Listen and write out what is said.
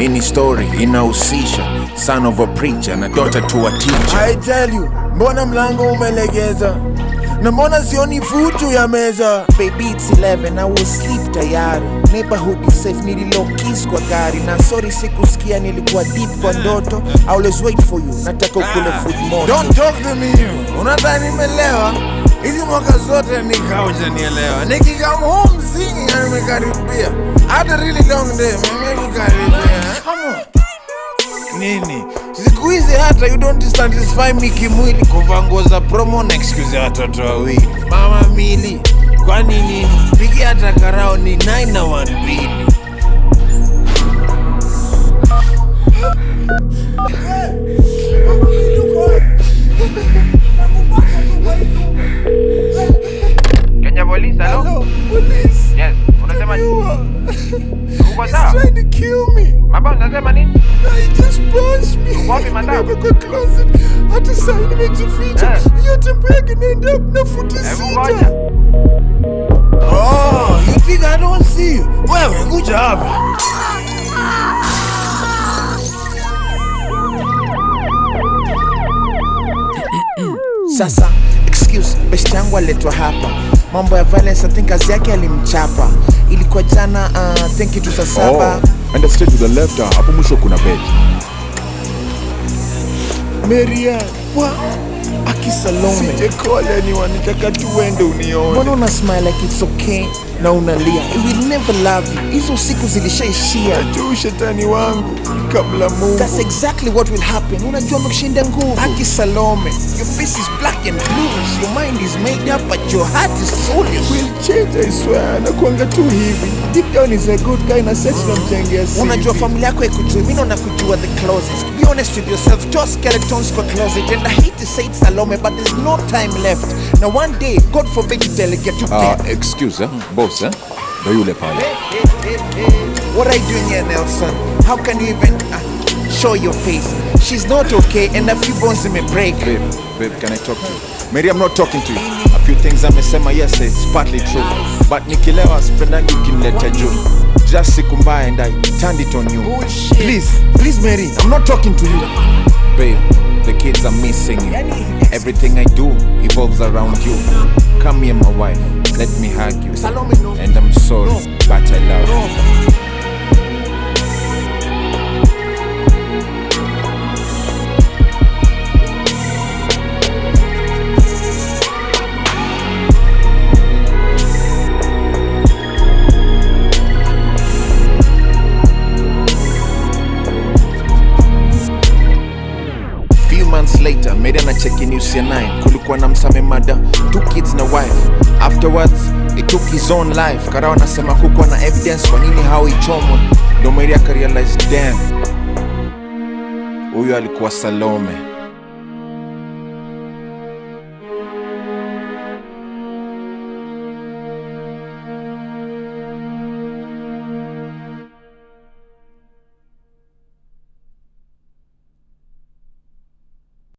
Any story inahusisha son of a preacher na daughter to a teacher. I tell you, mbona mlango umelegeza? Na mbona sioni futu ya meza? Baby it's 11, I will sleep tayari. Neighborhood is safe, nililo kiss kwa gari. Na sorry sikusikia nilikuwa deep kwa ndoto. I always wait for you, nataka ukule food moto. Don't talk to me, unadhani nimelewa? Hizi mwaka zote nikauja nielewa. Nikikam home singing na nimekaribia. Had a really long day, nimekaribia. Come on. Nini? Siku hizi hata you don't satisfy me kimwili. Kuvaa nguo za promo na excuse ya watoto wawili. Mama mili, kwani nini? Pigi hata karao ni 9 na 1 mbili. Kenya Police, hello? Hello, police. Yes, unasema nini? Uko sawa? He's trying to kill me. Mama, unasema nini? He just punched me. Wapi madam? Kwa closet. Hata saa nimejificha. Yote mpeke naenda na futi Ngoja. sita. Oh, you think I don't see you? Wewe kuja hapa. Sasa, excuse, best yangu aletwa hapa. Mambo ya violence, I think kazi yake alimchapa. Ilikuwa jana, thank you to saa 7. And straight to the left, hapo mwisho kuna bed. Marian, Aki Salome, sije call anyone, nitaka tu uende unione. mbona una smile like it's okay na unalia? I will never love you. Hizo siku zilishaishia. Tu shetani wangu kabla Mungu. That's exactly what will happen. Unajua mkushinda nguvu. Aki Salome, your face is black and bluish. Your mind is made up but your heart is soulish. Will change, I swear. Nakuanga tu hivi. Deep down is a good guy na sex na mjengea sivi. Unajua familia yako ikujui, mimi naona kujua the closest. Be honest with yourself, toss skeletons kwa closet. And I hate to say it Salome, but there's no time left. Now one day, God forbid you delegate to death. Excuse, boss, ndo yule pale. What are you doing here, Nelson? How can you even show your face? She's not okay and a few bones may break. Babe, can I talk to you? Mary, I'm not talking to you. A few things amesema, yes, it's partly true. But nikilewa sipendangi ukinileta juu. Just siku mbaya and I turned it on you. Please Mary, I'm not talking to you. Babe, the kids are missing you. Everything I do evolves around you. Come here, my wife. Let me hug you. Salome, no. And I'm sorry, but I love you. Later, made na check in UC9. Kulikuwa na msame mada, 2 kids na wife. Afterwards, he took his own life. Karao anasema kukuwa na evidence kwa nini hauichomwa. Ndo Mary akarealize, damn, huyu alikuwa Salome.